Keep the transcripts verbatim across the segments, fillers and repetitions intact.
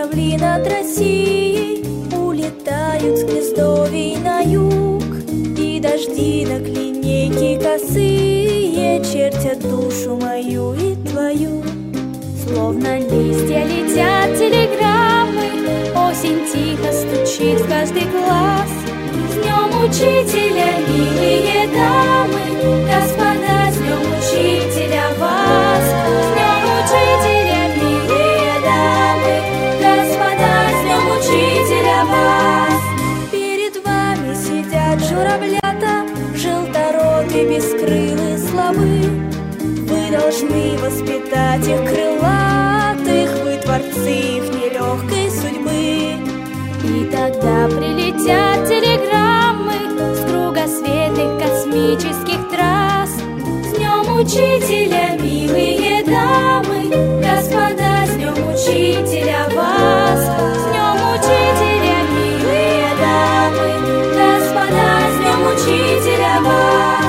журавли над Россией улетают с гнездовий на юг, и дожди на клинейке косые чертят душу мою и твою. Словно листья летят телеграммы, осень тихо стучит в каждый глаз. С днем учителя, милые дамы, господа, с днем учителя вас. С днем учителя, милые дамы, господа, с днем учителя вас. Перед вами сидят журавлята, желторотые, бескрылые, слабы. Вы должны воспитать их крылатых, вы творцы их нелегкой судьбы. И тогда прилетят телеграммы с кругосветных космических трасс. С днем учителя, милые дамы, господа, с днем учителя вас. С днем учителя, милые дамы, господа, с днем учителя вас.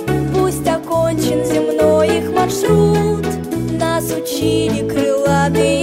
Нас учили крылатые